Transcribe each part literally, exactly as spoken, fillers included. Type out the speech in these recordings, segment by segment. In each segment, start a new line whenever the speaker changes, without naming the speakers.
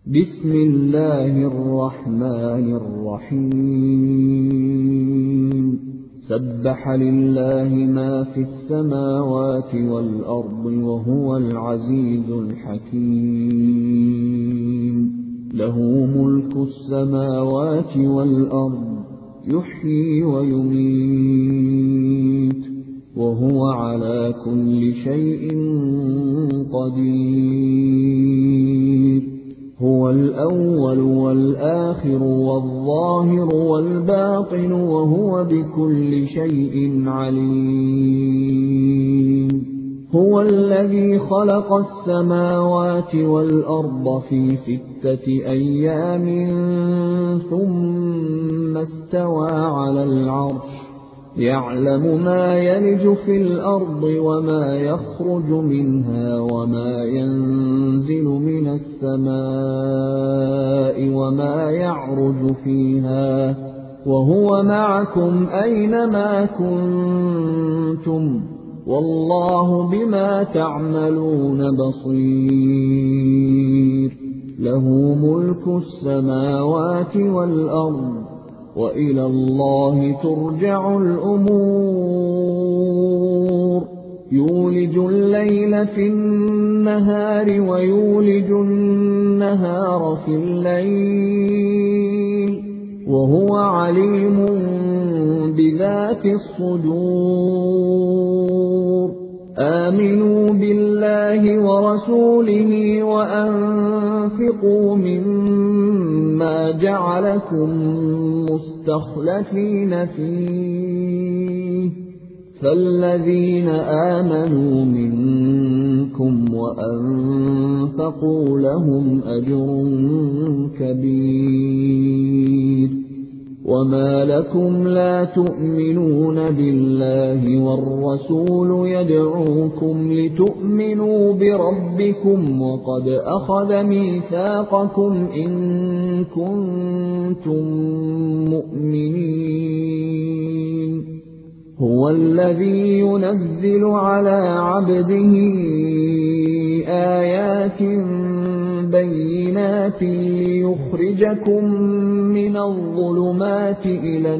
بسم الله الرحمن الرحيم سبح لله ما في السماوات والأرض وهو العزيز الحكيم له ملك السماوات والأرض يحيي ويميت وهو على كل شيء قدير هو الأول والآخر والظاهر والباطن وهو بكل شيء عليم هو الذي خلق السماوات والأرض في ستة أيام ثم استوى على العرش يعلم ما يلج في الأرض وما يخرج منها وما ينزل من السماء وما يعرج فيها وهو معكم أينما كنتم والله بما تعملون بصير له ملك السماوات والأرض وإلى الله ترجع الأمور يولج الليل في النهار ويولج النهار في الليل وهو عليم بذات الصدور آمنوا بالله ورسوله وأنفقوا مما جعلكم مستخلفين فيه فالذين آمنوا منكم وأنفقوا لهم أجر كبير وما لكم لا تؤمنون بالله والرسول يدعوكم لتؤمنوا بربكم وقد أخذ ميثاقكم إن كنتم مؤمنين هو الذي ينزل على عبده آيات بينات ليخرجكم من الظلمات إلى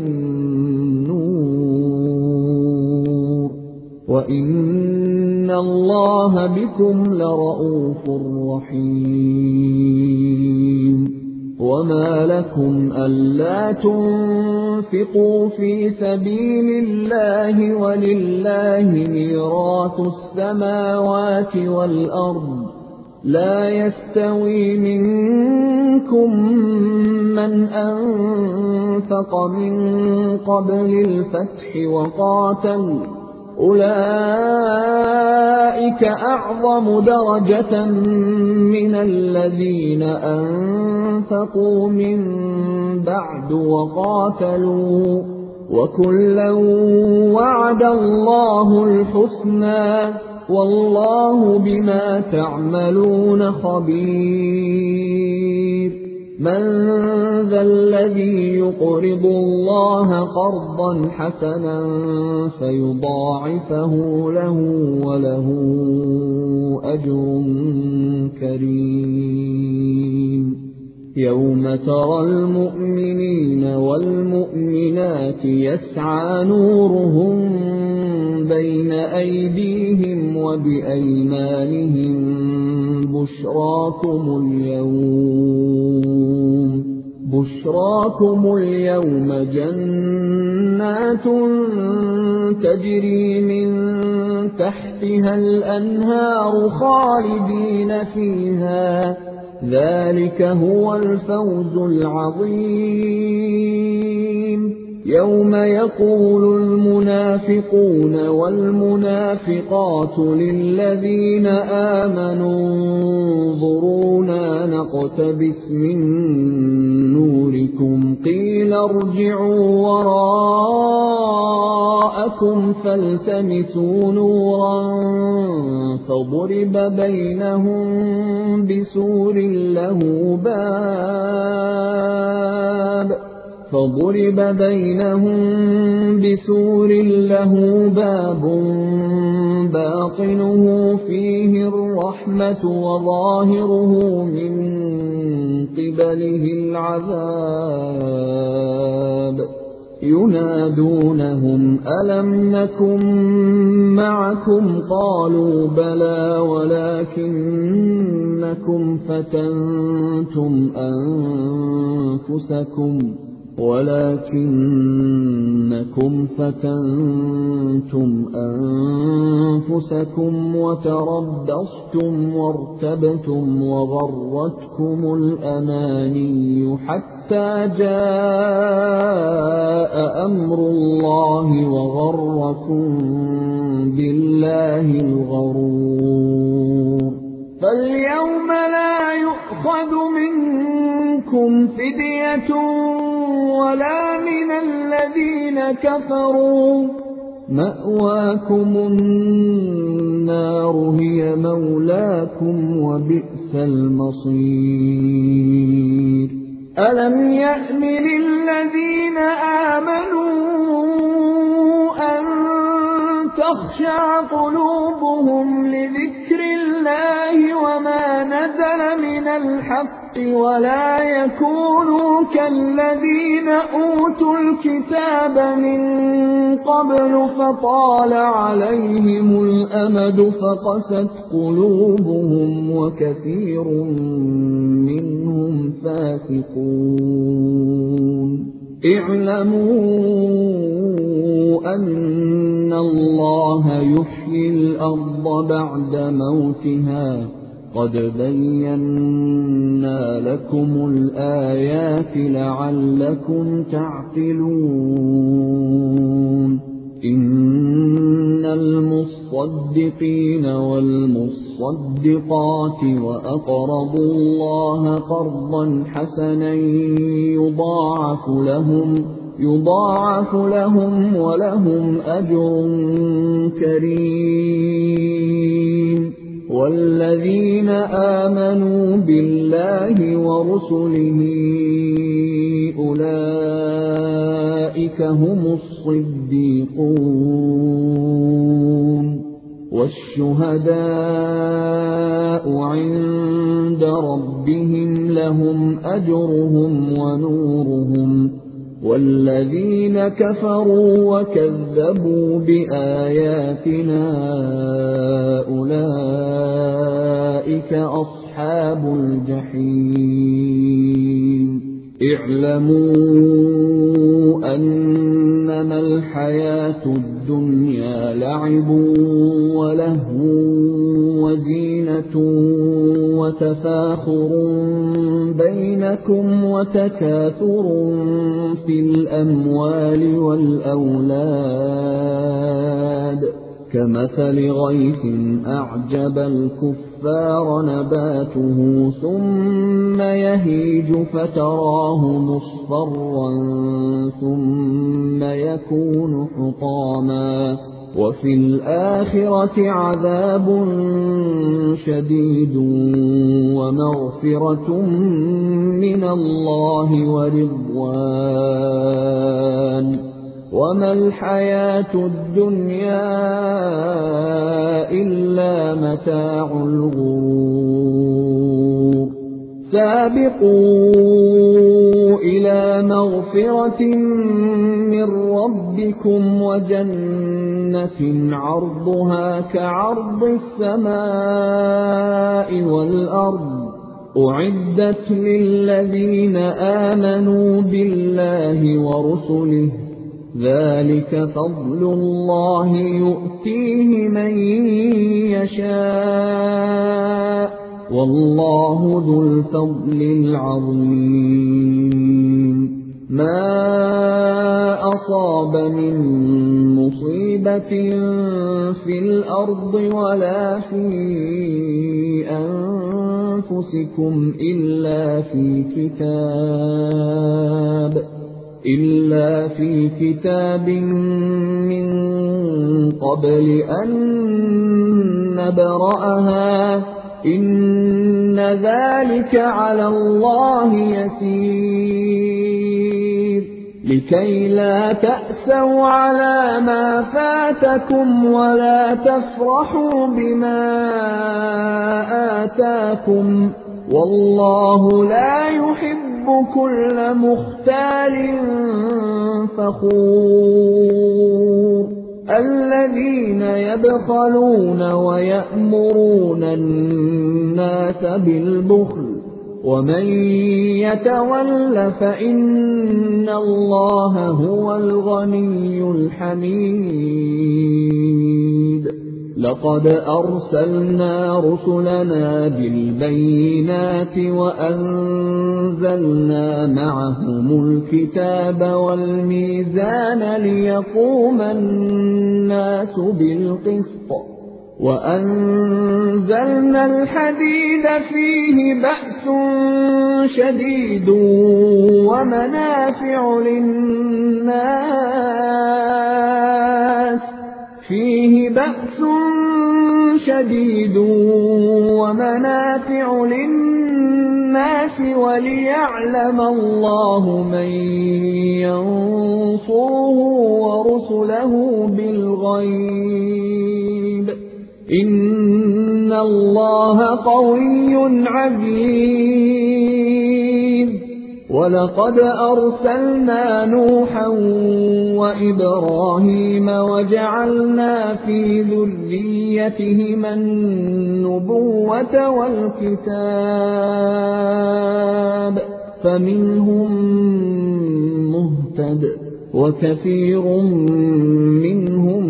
النور وإن الله بكم لرءوف رحيم وما لكم ألا تنفقوا في سبيل الله ولله ميراث السماوات والأرض لا يستوي منكم من أنفق من قبل الفتح وقاتل أولئك أعظم درجة من الذين أنفقوا من بعد وقاتلوا وكلا وعد الله الحسنى والله بما تعملون خبير من ذا الذي يقرض الله قرضا حسنا فيضاعفه له وله أجر كريم يوم ترى المؤمنين والمؤمنات يسعى نورهم بين أيديهم وبأيمانهم بشراكم اليوم بشراكم اليوم جنات تجري من تحتها الأنهار خالدين فيها ذلك هو الفوز العظيم يوم يقول المنافقون والمنافقات للذين آمنوا انظرونا نقتبس من نوركم قيل ارجعوا وراءكم فالتمسوا نورا فضرب بينهم بسور له باب فضرب بينهم بسور له باب باطنه فيه الرحمة وظاهره من قِبَلِهِ الْعَذَابُ يُنَادُونَهُمْ أَلَمْ نَكُن مَّعَكُمْ قَالُوا بَلَىٰ وَلَٰكِنَّكُمْ فَتَنتُمْ أَنفُسَكُمْ ولكنكم فتنتم أنفسكم وتربصتم وارتبتم وغرتكم الأماني حتى جاء أمر الله وغركم بالله الغرور فاليوم لا يؤخذ منكم فدية ولا من الذين كفروا مأواكم النار هي مولاكم وبئس المصير ألم يأن للذين آمنوا أن تخشع قلوبهم لذكر الله وما نزل من الحق ولا يكونوا كالذين أوتوا الكتاب من قبل فطال عليهم الأمد فقست قلوبهم وكثير منهم فاسقون اعلموا أن الله يحيي الأرض بعد موتها قد بينا لكم الآيات لعلكم تعقلون إن المصدقين والمصدقات وأقرضوا الله قرضا حسنا يضاعف لهم يضاعف لهم ولهم أجر كريم والذين آمنوا بالله ورسله أولئك هم الصديقون والشهداء عند ربهم لهم أجرهم ونورهم والذين كفروا وكذبوا بآياتنا أولئك أصحاب الجحيم اعلموا أنما الحياة الدنيا لعب ولهو وزينة وتفاخر بينكم وتكاثر في الأموال والأولاد كمثل غيث أعجب الكفار نباته ثم يهيج فتراه مصفرا ثم يكون حطاما وفي الآخرة عذاب شديد ومغفرة من الله ورضوان وما الحياة الدنيا إلا متاع الغرور سابقوا إلى مغفرة من ربكم وجنة عرضها كعرض السماء والأرض أعدت للذين آمنوا بالله ورسله ذلك فضل الله يؤتيه من يشاء والله ذو الفضل العظيم ما أصاب من مصيبة في الأرض ولا في أنفسكم إلا في كتاب إلا في كتاب من قبل أن نبرأها إن ذلك على الله يسير لكي لا تأسوا على ما فاتكم ولا تفرحوا بما آتاكم والله لا يحب كل مختال فخور الذين يبخلون ويأمرون الناس بالبخل ومن يتول فإن الله هو الغني الحميد لقد أرسلنا رسلنا بالبينات وأنزلنا معهم الكتاب والميزان ليقوم الناس بالقسط وأنزلنا الحديد فيه بأس شديد ومنافع للناس فيه بأس شديد ومنافع للناس وليعلم الله من ينصره ورسله بالغيب إن الله قوي عزيز ولقد أرسلنا نوحا وإبراهيم وجعلنا في ذريتهما النبوة والكتاب فمنهم مهتد وكثير منهم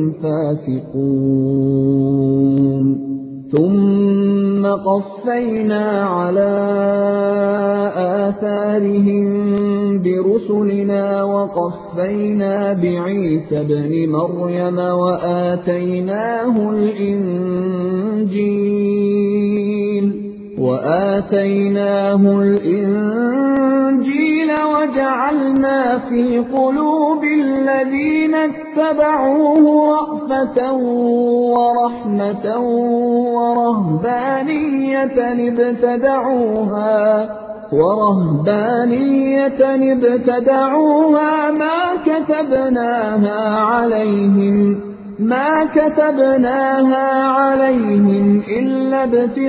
فاسقون ثم قفينا على آثارهم برسلنا وقفينا بعيسى ابن مريم وآتيناه الإنجيل وآتيناه الإنجيل وجعلنا في قلوب الذين اتبعوه رأفة ورحمة ورهبانية ابتدعوها ورهبانية ابتدعوها ما كتبناها عليهم ما كتبناها عليهم إلا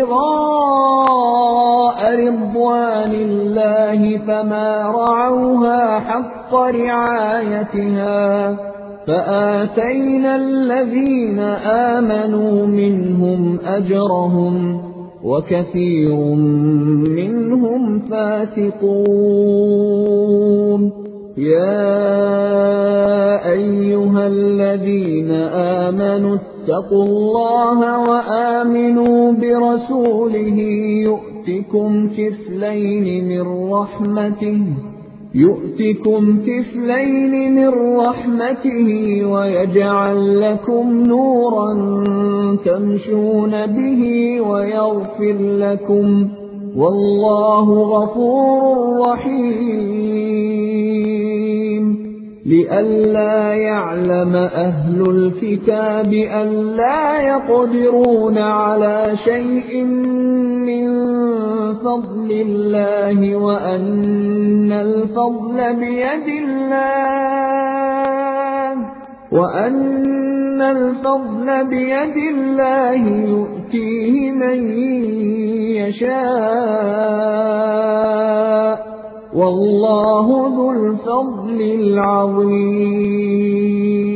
ابتغاء رضوان الله فما رعوها حق رعايتها فآتينا الذين آمنوا منهم أجرهم وكثير منهم فاسقون يا أيها الذين آمنوا اتقوا الله وآمنوا برسوله يؤتكم كفلين من رحمته يؤتكم كفلين من رحمته ويجعل لكم نورا تمشون به ويغفر لكم والله غفور رحيم لئلا يعلم أهل الكتاب ألا يقدرون على شيء من فضل الله وأن الفضل بيد الله وأن الفضل بيد الله يؤتيه من يشاء والله ذو الفضل العظيم